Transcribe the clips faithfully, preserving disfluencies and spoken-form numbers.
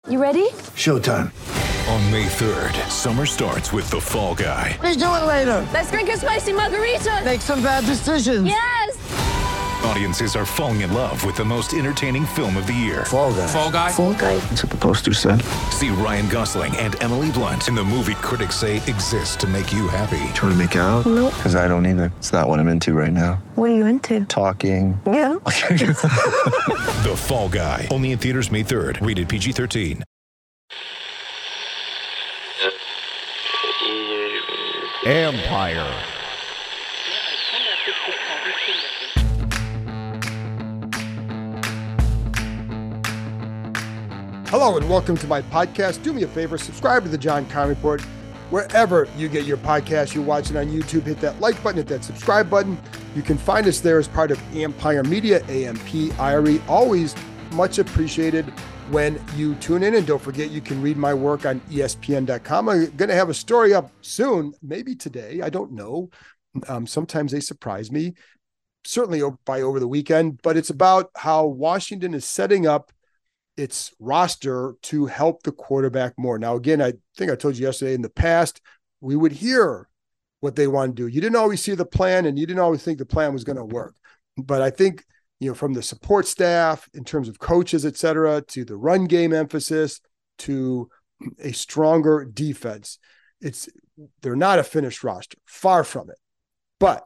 You ready? Showtime. On May third, summer starts with The Fall Guy. Let's do it later. Let's drink a spicy margarita. Make some bad decisions. Yes. Audiences are falling in love with the most entertaining film of the year. Fall Guy. Fall Guy. Fall Guy. That's what the poster said. See Ryan Gosling and Emily Blunt in the movie critics say exists to make you happy. Trying to make it out? Nope. Because I don't either. It's not what I'm into right now. What are you into? Talking. Yeah. The Fall Guy. Only in theaters May third. Rated P G thirteen. Empire. Hello and welcome to my podcast. Do me a favor, subscribe to the John Conn Report wherever you get your podcast. You're watching on YouTube, hit that like button, hit that subscribe button. You can find us there as part of Empire Media, A M P I R E. Always much appreciated when you tune in. And don't forget, you can read my work on E S P N dot com. I'm going to have a story up soon, maybe today. I don't know. Um, sometimes they surprise me, certainly by over the weekend, but it's about how Washington is setting up its roster to help the quarterback more. Now, again, I think I told you yesterday, in the past, we would hear what they want to do. You didn't always see the plan, and you didn't always think the plan was going to work. But I think, you know, from the support staff, in terms of coaches, et cetera, to the run game emphasis, to a stronger defense, it's they're not a finished roster, far from it. But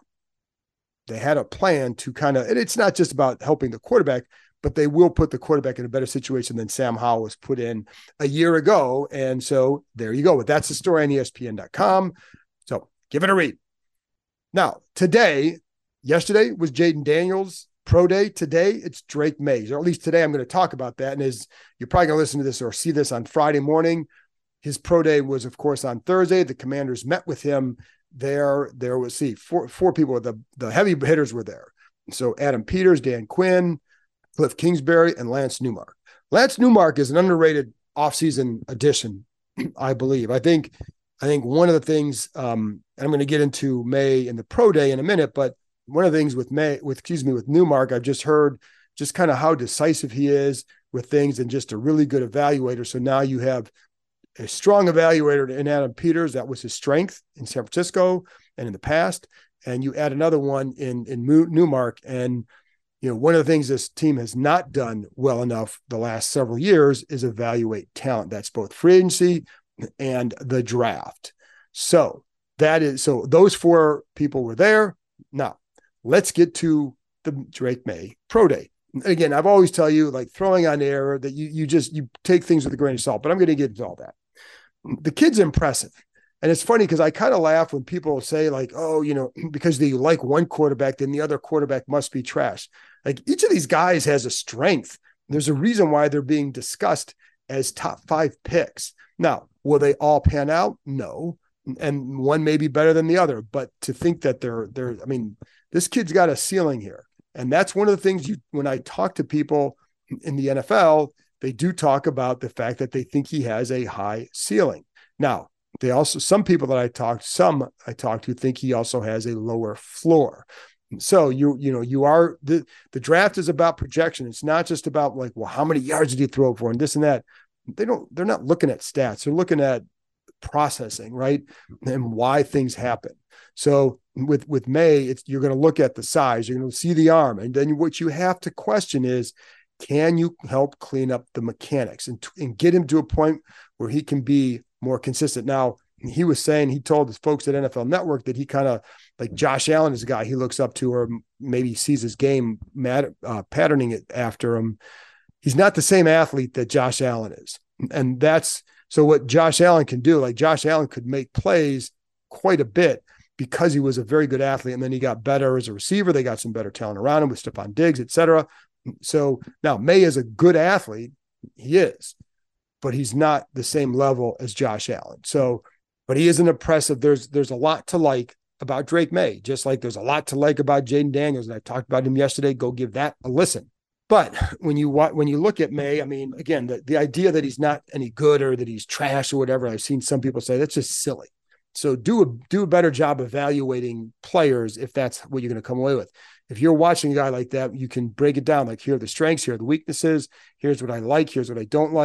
they had a plan to kind of, and it's not just about helping the quarterback, but they will put the quarterback in a better situation than Sam Howell was put in a year ago. And so there you go. But that's the story on E S P N dot com. So give it a read. Now, today, yesterday was Jayden Daniels' pro day. Today, it's Drake Maye. Or at least today, I'm going to talk about that. And as you're probably going to listen to this or see this on Friday morning, his pro day was, of course, on Thursday. The Commanders met with him there. There was, see, four, four people, the, the heavy hitters were there. So Adam Peters, Dan Quinn, Cliff Kingsbury, and Lance Newmark. Lance Newmark is an underrated offseason addition, I believe. I think I think one of the things, um, and I'm going to get into Maye in the pro day in a minute, but one of the things with Maye, with excuse me, with Newmark, I've just heard just kind of how decisive he is with things and just a really good evaluator. So now you have a strong evaluator in Adam Peters. That was his strength in San Francisco and in the past. And you add another one in, in Newmark, and you know, one of the things this team has not done well enough the last several years is evaluate talent. That's both free agency and the draft. So that is, so those four people were there. Now let's get to the Drake Maye pro day. Again, I've always tell you, like, throwing on air that you, you just, you take things with a grain of salt, but I'm going to get into all that. The kid's impressive. And it's funny because I kind of laugh when people say, like, oh, you know, because they like one quarterback, then the other quarterback must be trash. Like, each of these guys has a strength. There's a reason why they're being discussed as top five picks. Now, will they all pan out? No. And one may be better than the other, but to think that they're, they're, I mean, this kid's got a ceiling here. And that's one of the things you, when I talk to people in the N F L, they do talk about the fact that they think he has a high ceiling. Now, they also, some people that I talked, some I talked to think he also has a lower floor. So you, you know, you are, the, the draft is about projection. It's not just about, like, well, how many yards did you throw for and this and that. They don't, they're not looking at stats. They're looking at processing, right? And why things happen. So with, with Maye, it's, you're going to look at the size, you're going to see the arm. And then what you have to question is, can you help clean up the mechanics and, and get him to a point where he can be more consistent? Now, he was saying, he told his folks at N F L Network that he kind of, like, Josh Allen is a guy he looks up to, or maybe sees his game mat, uh, patterning it after him. He's not the same athlete that Josh Allen is. And that's, so what Josh Allen can do, like, Josh Allen could make plays quite a bit because he was a very good athlete. And then he got better as a receiver. They got some better talent around him with Stephon Diggs, et cetera. So now Maye is a good athlete. He is, but he's not the same level as Josh Allen. So, but he is an impressive. There's, there's a lot to like about Drake Maye, just like there's a lot to like about Jayden Daniels. And I talked about him yesterday. Go give that a listen. But when you when you look at Maye, I mean, again, the, the idea that he's not any good or that he's trash or whatever, I've seen some people say that's just silly. So do a do a better job evaluating players if that's what you're going to come away with. If you're watching a guy like that, you can break it down. Like, here are the strengths, here are the weaknesses. Here's what I like. Here's what I don't like.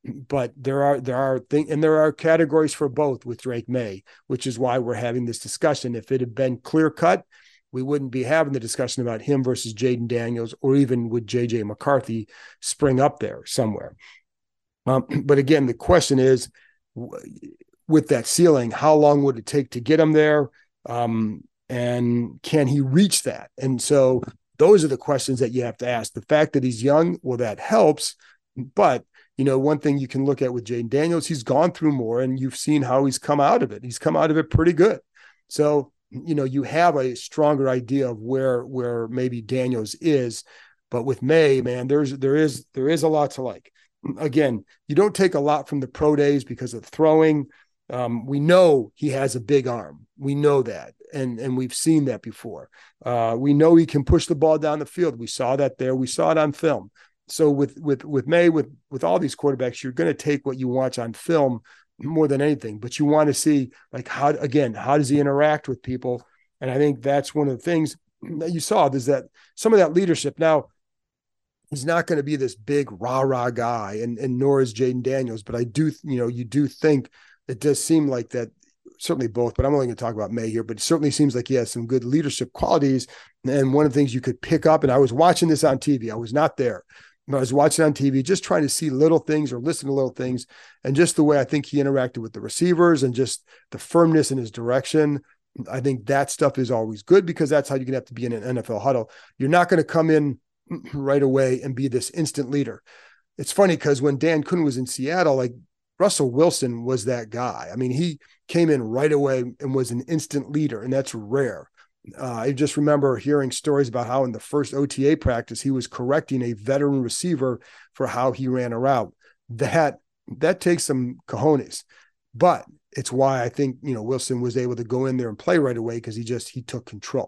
but there are there are things, and there are categories for both with Drake Maye, which is why we're having this discussion. If it had been clear cut, we wouldn't be having the discussion about him versus Jayden Daniels, or even would J J McCarthy spring up there somewhere. Um, but again, the question is, with that ceiling, how long would it take to get him there? Um, and can he reach that? And so those are the questions that you have to ask. The fact that he's young, well, that helps. But, you know, one thing you can look at with Jayden Daniels, he's gone through more, and you've seen how he's come out of it. He's come out of it pretty good. So, you know, you have a stronger idea of where, where maybe Daniels is. But with Maye, man, there's, there is, there is a lot to like. Again, you don't take a lot from the pro days because of throwing. Um, we know he has a big arm. We know that. And, and we've seen that before. Uh, we know he can push the ball down the field. We saw that there. We saw it on film. So with, with, with Maye, with, with all these quarterbacks, you're going to take what you watch on film more than anything, but you want to see, like, how, again, how does he interact with people? And I think that's one of the things that you saw, is that some of that leadership. Now, he's not going to be this big rah-rah guy, and, and nor is Jayden Daniels, but I do, you know, you do think it does seem like that, certainly both, but I'm only going to talk about Maye here, but it certainly seems like he has some good leadership qualities. And one of the things you could pick up, and I was watching this on T V, I was not there, but I was watching on T V, just trying to see little things or listen to little things. And just the way I think he interacted with the receivers and just the firmness in his direction, I think that stuff is always good, because that's how you're going to have to be in an N F L huddle. You're not going to come in right away and be this instant leader. It's funny because when Dan Quinn was in Seattle, like, Russell Wilson was that guy. I mean, he came in right away and was an instant leader, and that's rare. Uh, I just remember hearing stories about how in the first O T A practice, he was correcting a veteran receiver for how he ran a route. That, that takes some cojones, but it's why I think, you know, Wilson was able to go in there and play right away, because he just, he took control.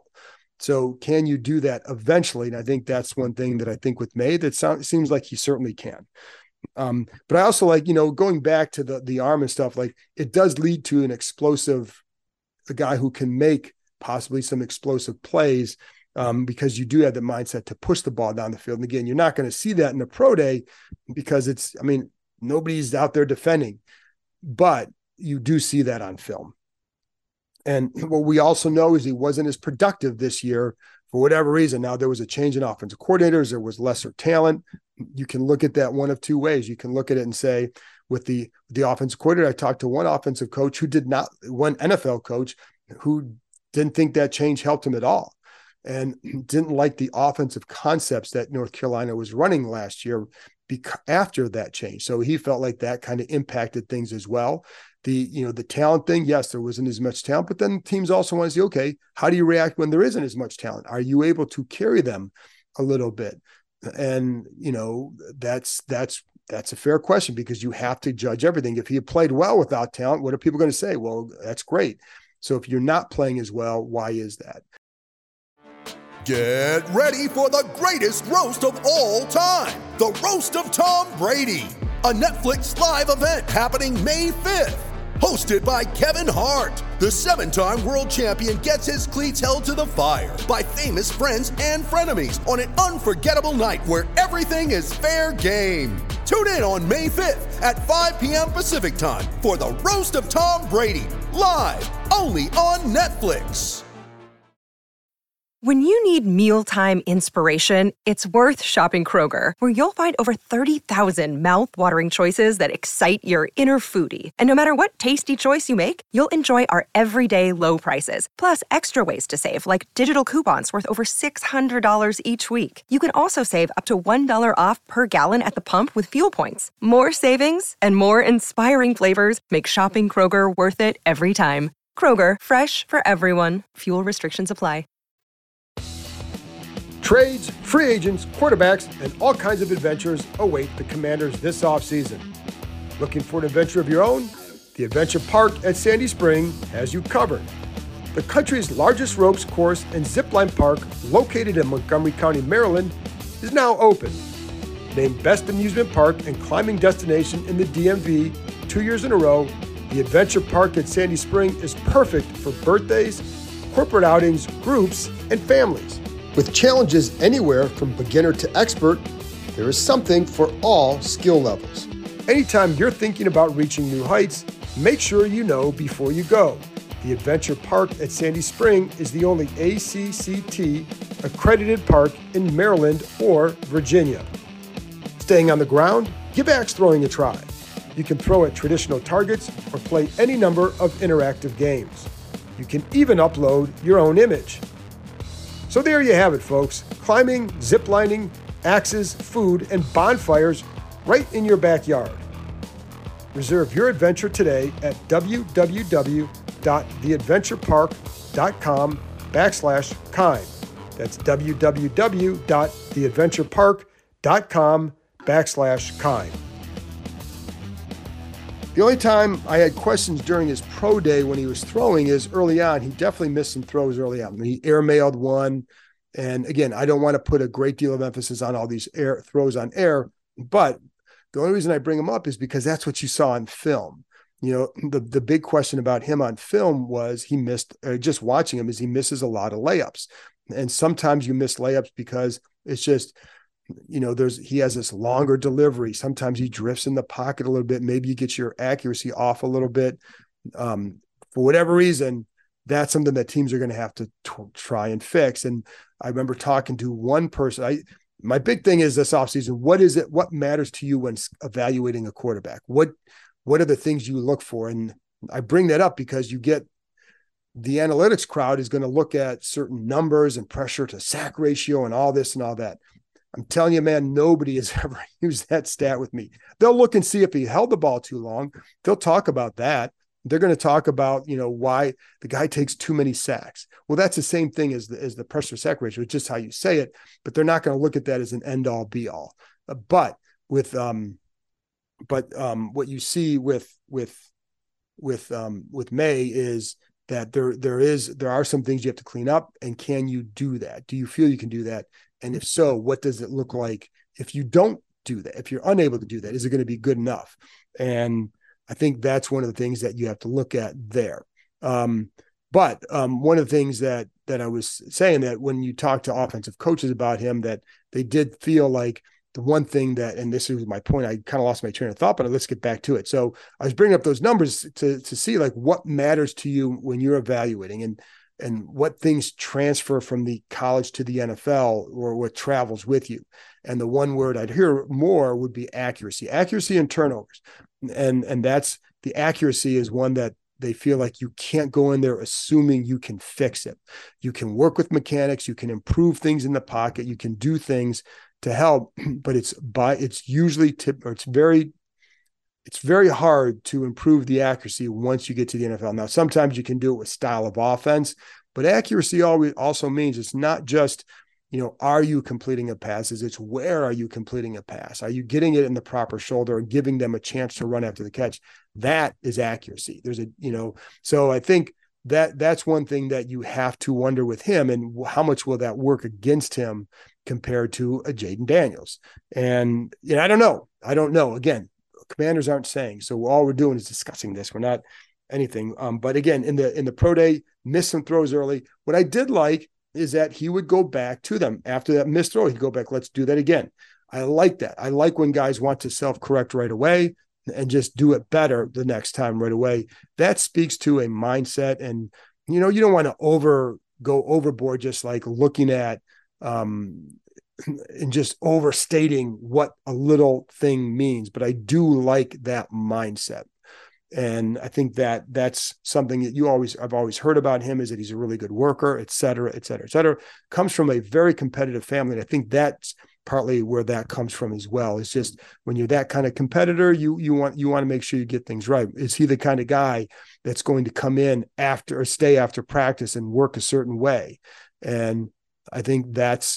So can you do that eventually? And I think that's one thing that I think with Maye, that sounds, seems like he certainly can. Um, but I also like, you know, going back to the, the arm and stuff, like, it does lead to an explosive, a guy who can make possibly some explosive plays, um, because you do have the mindset to push the ball down the field. And again, you're not going to see that in the pro day, because it's, I mean, nobody's out there defending, but you do see that on film. And what we also know is he wasn't as productive this year for whatever reason. Now, there was a change in offensive coordinators. There was lesser talent. You can look at that one of two ways. You can look at it and say, with the, the offensive coordinator, I talked to one offensive coach who did not, one N F L coach who didn't think that change helped him at all, and didn't like the offensive concepts that North Carolina was running last year bec- after that change. So he felt like that kind of impacted things as well. The, you know, the talent thing, yes, there wasn't as much talent, but then teams also want to see, okay, how do you react when there isn't as much talent? Are you able to carry them a little bit? And, you know, that's, that's, that's a fair question, because you have to judge everything. If he had played well without talent, what are people going to say? Well, that's great. So if you're not playing as well, why is that? Get ready for the greatest roast of all time, the Roast of Tom Brady, a Netflix live event happening May fifth. Hosted by Kevin Hart, the seven-time world champion gets his cleats held to the fire by famous friends and frenemies on an unforgettable night where everything is fair game. Tune in on May fifth at five p.m. Pacific time for the Roast of Tom Brady, live only on Netflix. When you need mealtime inspiration, it's worth shopping Kroger, where you'll find over thirty thousand mouth-watering choices that excite your inner foodie. And no matter what tasty choice you make, you'll enjoy our everyday low prices, plus extra ways to save, like digital coupons worth over six hundred dollars each week. You can also save up to one dollar off per gallon at the pump with fuel points. More savings and more inspiring flavors make shopping Kroger worth it every time. Kroger, fresh for everyone. Fuel restrictions apply. Trades, free agents, quarterbacks, and all kinds of adventures await the Commanders this offseason. Looking for an adventure of your own? The Adventure Park at Sandy Spring has you covered. The country's largest ropes course and zipline park, located in Montgomery County, Maryland, is now open. Named Best Amusement Park and Climbing Destination in the D M V two years in a row, the Adventure Park at Sandy Spring is perfect for birthdays, corporate outings, groups, and families. With challenges anywhere from beginner to expert, there is something for all skill levels. Anytime you're thinking about reaching new heights, make sure you know before you go. The Adventure Park at Sandy Spring is the only A C C T accredited park in Maryland or Virginia. Staying on the ground, give axe throwing a try. You can throw at traditional targets or play any number of interactive games. You can even upload your own image. So there you have it, folks. Climbing, ziplining, axes, food, and bonfires right in your backyard. Reserve your adventure today at www.theadventurepark.com backslash kind. That's www.theadventurepark.com backslash kind. The only time I had questions during his pro day when he was throwing is early on. He definitely missed some throws early on. He airmailed one. And again, I don't want to put a great deal of emphasis on all these air throws on air, but the only reason I bring him up is because that's what you saw on film. You know, the, the big question about him on film was he missed, uh, just watching him, is he misses a lot of layups. And sometimes you miss layups because it's just, you know, there's, he has this longer delivery. Sometimes he drifts in the pocket a little bit. Maybe you get your accuracy off a little bit. Um, for whatever reason, that's something that teams are going to have to t- try and fix. And I remember talking to one person. I, my big thing is this offseason, what is it, what matters to you when evaluating a quarterback? What, what are the things you look for? And I bring that up because you get the analytics crowd is going to look at certain numbers and pressure to sack ratio and all this and all that. I'm telling you, man, nobody has ever used that stat with me. They'll look and see if he held the ball too long. They'll talk about that. They're going to talk about, you know, why the guy takes too many sacks. Well, that's the same thing as the, as the pressure sack ratio. It's just how you say it, but they're not going to look at that as an end all be all. Uh, but with, um, but um, what you see with, with, with, um, with May is that there, there is, there are some things you have to clean up. And can you do that? Do you feel you can do that? And if so, what does it look like if you don't do that? If you're unable to do that, is it going to be good enough? And I think that's one of the things that you have to look at there. Um, but um, one of the things that that I was saying, that when you talk to offensive coaches about him, that they did feel like the one thing that, and this is my point, I kind of lost my train of thought, but let's get back to it. So I was bringing up those numbers to to see like what matters to you when you're evaluating, and and what things transfer from the college to the N F L, or what travels with you. And the one word I'd hear more would be accuracy, accuracy and turnovers. And, and that's, the accuracy is one that they feel like you can't go in there assuming you can fix it. You can work with mechanics, you can improve things in the pocket, you can do things to help, but it's by, it's usually tip, or it's very, it's very hard to improve the accuracy once you get to the N F L. Now, sometimes you can do it with style of offense, but accuracy always also means it's not just, you know, are you completing a pass? It's where are you completing a pass? Are you getting it in the proper shoulder and giving them a chance to run after the catch? That is accuracy. There's a, you know, so I think that that's one thing that you have to wonder with him, and how much will that work against him compared to a Jayden Daniels? And, you know, I don't know. I don't know. Again, Commanders aren't saying, so all we're doing is discussing this. We're not anything. Um, but again, in the, in the pro day, missed some throws early. What I did like is that he would go back to them after that missed throw. He'd go back, let's do that again. I like that. I like when guys want to self-correct right away and just do it better the next time right away. That speaks to a mindset. And, you know, you don't want to over go overboard, just like looking at um, and just overstating what a little thing means. But I do like that mindset. And I think that that's something that you always, I've always heard about him, is that he's a really good worker, et cetera, et cetera, et cetera. Comes from a very competitive family. And I think that's partly where that comes from as well. It's just when you're that kind of competitor, you you want you want to make sure you get things right. Is he the kind of guy that's going to come in after or stay after practice and work a certain way? And I think that's,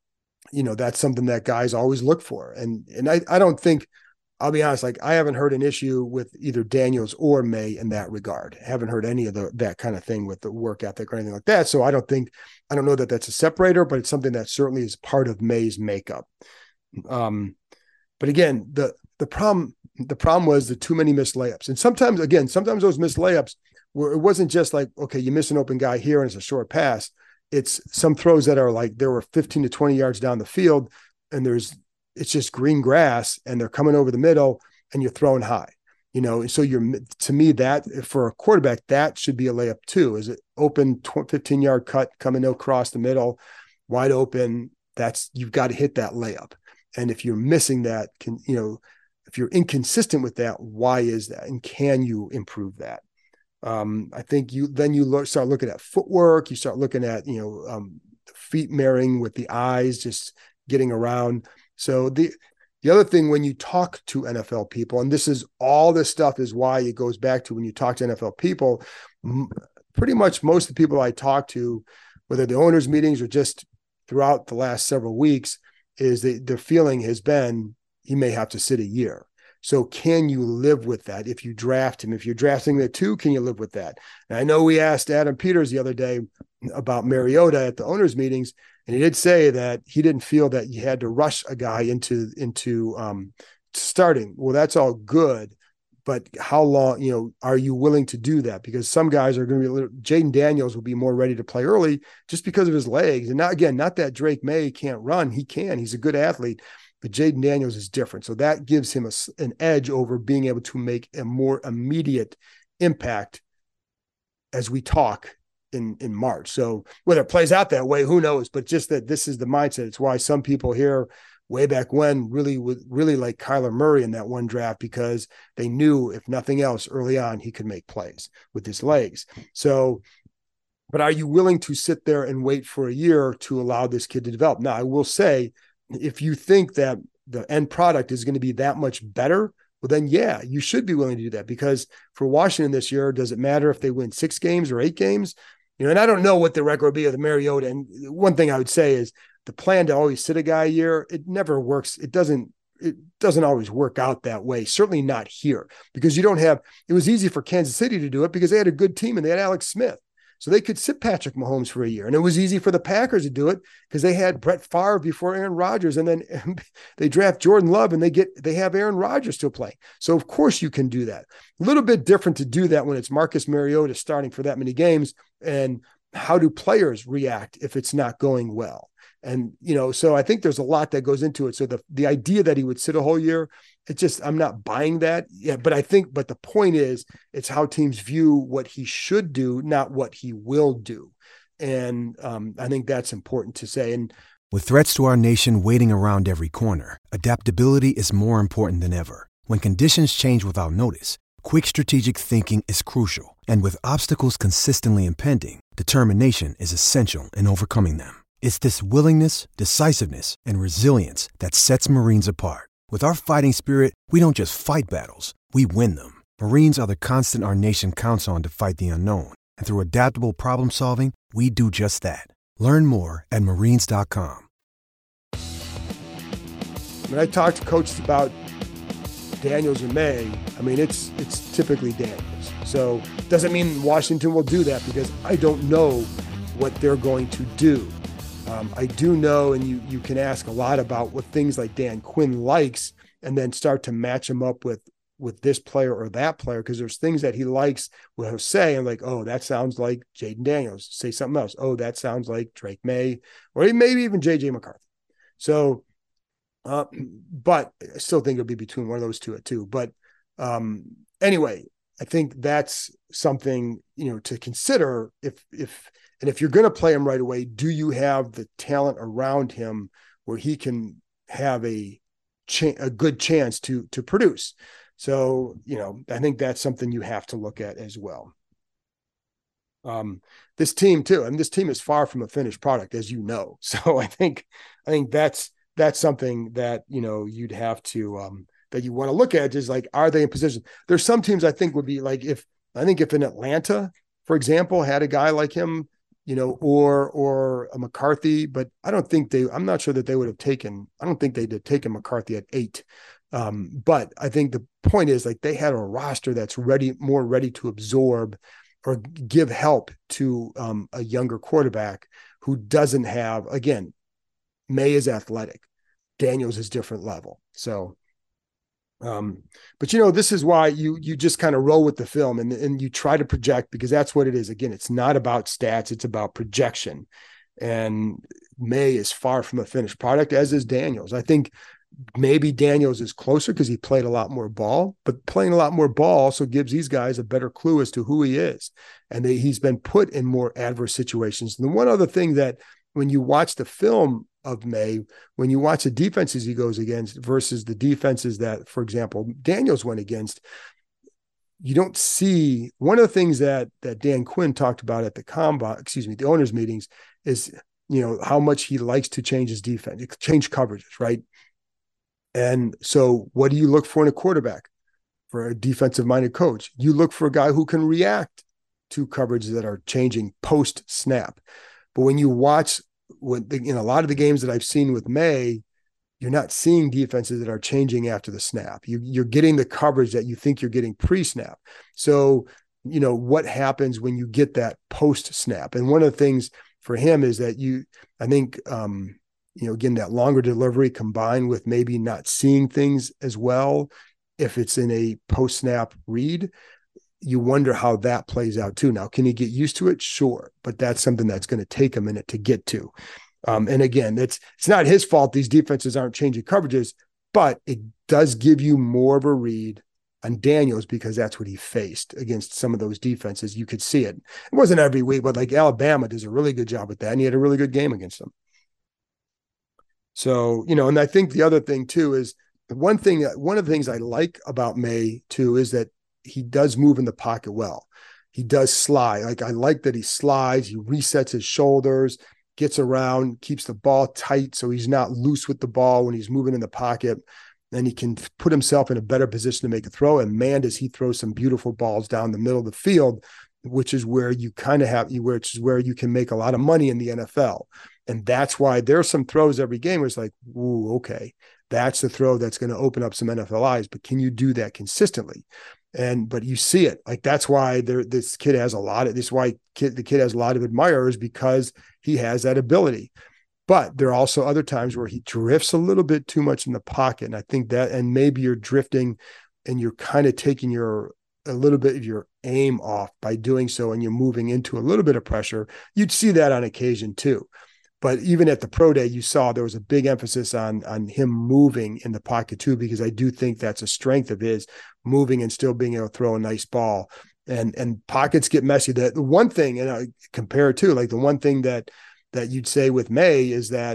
you know, that's something that guys always look for. And and I, I don't think, I'll be honest, like I haven't heard an issue with either Daniels or May in that regard. I haven't heard any of the, that kind of thing with the work ethic or anything like that. So I don't think, I don't know that that's a separator, but it's something that certainly is part of May's makeup. Um, but again, the, the problem, the problem was the too many missed layups. And sometimes, again, sometimes those missed layups were, it wasn't just like, okay, you miss an open guy here and it's a short pass. It's some throws that are like, there were fifteen to twenty yards down the field and there's, it's just green grass and they're coming over the middle and you're throwing high. You know, so you're, to me, that for a quarterback, that should be a layup too. Is it open fifteen yard cut coming across the middle, wide open? That's, you've got to hit that layup. And if you're missing that, can, you know, if you're inconsistent with that, why is that? And can you improve that? Um, I think you, then you look, start looking at footwork. You start looking at, you know, um, feet marrying with the eyes, just getting around. So the, The other thing, when you talk to N F L people, and this is all this stuff is why it goes back to when you talk to N F L people, m- pretty much most of the people I talk to, whether the owners' meetings or just throughout the last several weeks, is that their feeling has been he may have to sit a year. So can you live with that if you draft him? If you're drafting the two, can you live with that? And I know we asked Adam Peters the other day about Mariota at the owners' meetings, and he did say that he didn't feel that you had to rush a guy into into um, starting. Well, that's all good, but how long? You know, are you willing to do that? Because some guys are going to be. Little, Jaden Daniels will be more ready to play early just because of his legs, and not again, not that Drake May can't run. He can. He's a good athlete. But Jaden Daniels is different. So that gives him a, an edge over being able to make a more immediate impact as we talk in, in March. So whether it plays out that way, who knows? But just that this is the mindset. It's why some people here way back when really would really like Kyler Murray in that one draft, because they knew if nothing else early on, he could make plays with his legs. So, but are you willing to sit there and wait for a year to allow this kid to develop? Now, I will say, if you think that the end product is going to be that much better, well, then, yeah, you should be willing to do that, because for Washington this year, does it matter if they win six games or eight games? You know, and I don't know what the record will be of the Mariota. And one thing I would say is the plan to always sit a guy a year, it never works. It doesn't, it doesn't always work out that way. Certainly not here, because you don't have, it was easy for Kansas City to do it because they had a good team and they had Alex Smith. So they could sit Patrick Mahomes for a year. And it was easy for the Packers to do it because they had Brett Favre before Aaron Rodgers. And then they draft Jordan Love and they get they have Aaron Rodgers still playing. So of course you can do that. A little bit different to do that when it's Marcus Mariota starting for that many games. And how do players react if it's not going well? And, you know, so I think there's a lot that goes into it. So the, the idea that he would sit a whole year, it's just, I'm not buying that. Yeah. But I think, but the point is, it's how teams view what he should do, not what he will do. And um, I think that's important to say. And with threats to our nation waiting around every corner, adaptability is more important than ever. When conditions change without notice, quick strategic thinking is crucial. And with obstacles consistently impending, determination is essential in overcoming them. It's this willingness, decisiveness, and resilience that sets Marines apart. With our fighting spirit, we don't just fight battles, we win them. Marines are the constant our nation counts on to fight the unknown. And through adaptable problem solving, we do just that. Learn more at marines dot com. When I talk to coaches about Daniels or May, I mean, it's it's typically Daniels. So doesn't mean Washington will do that, because I don't know what they're going to do. Um, I do know, and you you can ask a lot about what things like Dan Quinn likes, and then start to match him up with with this player or that player, because there's things that he likes will he'll say, and like, oh, that sounds like Jaden Daniels. Say something else. Oh, that sounds like Drake May, or maybe even J J McCarthy. So, uh, but I still think it'll be between one of those two at two. But um, anyway, I think that's something, you know, to consider. If if and if you're going to play him right away, do you have the talent around him where he can have a cha- a good chance to to produce? So, you know, I think that's something you have to look at as well. Um, this team too, and this team is far from a finished product, as you know. So I think I think that's that's something that, you know, you'd have to um, that you want to look at, is like, are they in position? There's some teams I think would be like, if I think if in Atlanta, for example, had a guy like him, you know, or or a McCarthy, but I don't think they, I'm not sure that they would have taken, I don't think they'd have taken McCarthy at eight. Um, but I think the point is, like, they had a roster that's ready, more ready to absorb or give help to um, a younger quarterback who doesn't have, again, May is athletic, Daniels is different level. So, um, but you know, this is why you, you just kind of roll with the film and, and you try to project, because that's what it is. Again, it's not about stats, it's about projection. And May is far from a finished product, as is Daniels. I think Maybe Daniels is closer because he played a lot more ball, but playing a lot more ball also gives these guys a better clue as to who he is. And they, he's been put in more adverse situations. And the one other thing that when you watch the film of May, when you watch the defenses he goes against versus the defenses that, for example, Daniels went against, you don't see one of the things that, that Dan Quinn talked about at the combine, excuse me, the owners meetings is, you know, how much he likes to change his defense, change coverages, right? And so what do you look for in a quarterback? For a defensive-minded coach, you look for a guy who can react to coverages that are changing post-snap. But when you watch, when in a lot of the games that I've seen with May, you're not seeing defenses that are changing after the snap. You, you're getting the coverage that you think you're getting pre-snap. So, you know, what happens when you get that post-snap? And one of the things for him is that you, I think, um, you know, again, that longer delivery combined with maybe not seeing things as well, if it's in a post-snap read, you wonder how that plays out too. Now, can he get used to it? Sure. But that's something that's going to take a minute to get to. Um, and again, it's, it's not his fault. These defenses aren't changing coverages, but it does give you more of a read on Daniels because that's what he faced against some of those defenses. You could see it. It wasn't every week, but like Alabama does a really good job with that. And he had a really good game against them. So, you know, and I think the other thing too is one thing, one of the things I like about May too, is that he does move in the pocket well. He does slide. Like I like that he slides, he resets his shoulders, gets around, keeps the ball tight. So he's not loose with the ball when he's moving in the pocket, and he can put himself in a better position to make a throw. And man, does he throw some beautiful balls down the middle of the field, which is where you kind of have, which is where you can make a lot of money in the N F L. And that's why there's some throws every game where it's like, ooh, okay, that's the throw that's going to open up some N F L eyes. But can you do that consistently? And but you see it. Like that's why there this kid has a lot of this is why kid, the kid has a lot of admirers, because he has that ability. But there are also other times where he drifts a little bit too much in the pocket. And I think that, and maybe you're drifting and you're kind of taking your a little bit of your aim off by doing so, and you're moving into a little bit of pressure. You'd see that on occasion too. But even at the pro day, you saw there was a big emphasis on, on him moving in the pocket too, because I do think that's a strength of his, moving and still being able to throw a nice ball. And and pockets get messy. The, the one thing, and I compare it to, like the one thing that that you'd say with May is that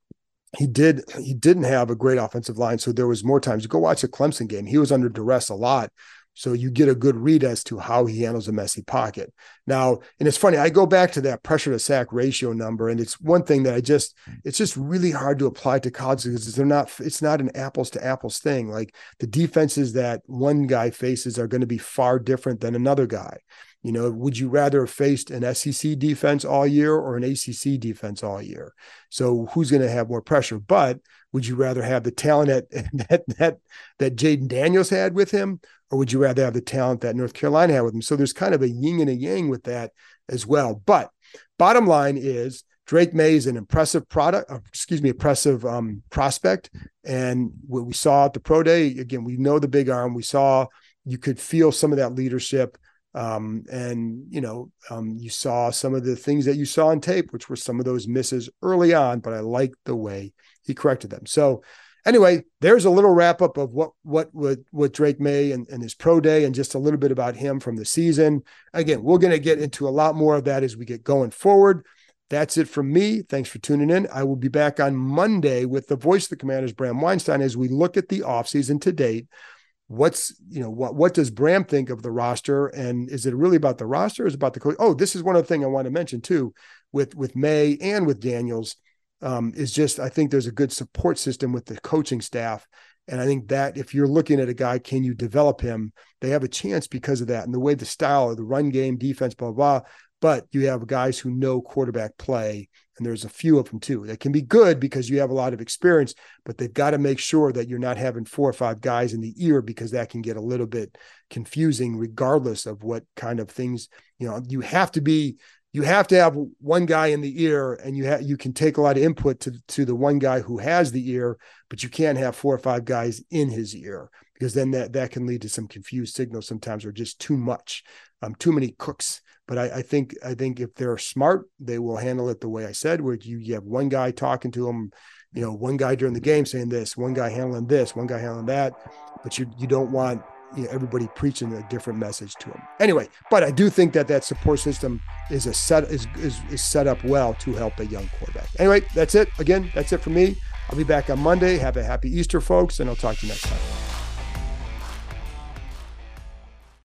he did he didn't have a great offensive line. So there was more times. You go watch the Clemson game. He was under duress a lot. So you get a good read as to how he handles a messy pocket. Now, and it's funny, I go back to that pressure to sack ratio number, and it's one thing that I just, it's just really hard to apply to college because they're not, it's not an apples to apples thing. Like the defenses that one guy faces are going to be far different than another guy. You know, would you rather have faced an S E C defense all year or an A C C defense all year? So who's going to have more pressure? But would you rather have the talent that that that, that Jaden Daniels had with him, or would you rather have the talent that North Carolina had with him? So there's kind of a yin and a yang with that as well. But bottom line is Drake May is an impressive product, uh, excuse me, impressive um, prospect. And what we saw at the pro day, again, we know the big arm. We saw, you could feel some of that leadership. Um, and, you know, um, you saw some of the things that you saw on tape, which were some of those misses early on, but I liked the way he corrected them. So anyway, there's a little wrap up of what, what, what, what Drake May and, and his pro day, and just a little bit about him from the season. Again, we're going to get into a lot more of that as we get going forward. That's it from me. Thanks for tuning in. I will be back on Monday with the voice of the Commanders, Bram Weinstein, as we look at the offseason to date. What's, you know, what, what does Bram think of the roster? And is it really about the roster? Or is it about the coach? Oh, this is one other thing I want to mention too, with, with May and with Daniels, um, is just, I think there's a good support system with the coaching staff. And I think that if you're looking at a guy, can you develop him? They have a chance because of that. And the way the style of the run game, defense, blah, blah, blah. But you have guys who know quarterback play, and there's a few of them too that can be good because you have a lot of experience, but they've got to make sure that you're not having four or five guys in the ear, because that can get a little bit confusing regardless of what kind of things, you know, you have to be, you have to have one guy in the ear, and you have, you can take a lot of input to, to the one guy who has the ear, but you can't have four or five guys in his ear, because then that, that can lead to some confused signals sometimes, or just too much, um, too many cooks. But I, I think I think if they're smart, they will handle it the way I said, where you, you have one guy talking to them you know, one guy during the game saying this, one guy handling this, one guy handling that, but you you don't want, you know, everybody preaching a different message to them. Anyway, but I do think that that support system is a set is, is is set up well to help a young quarterback. Anyway, that's it. Again, that's it for me. I'll be back on Monday. Have a happy Easter, folks, and I'll talk to you next time.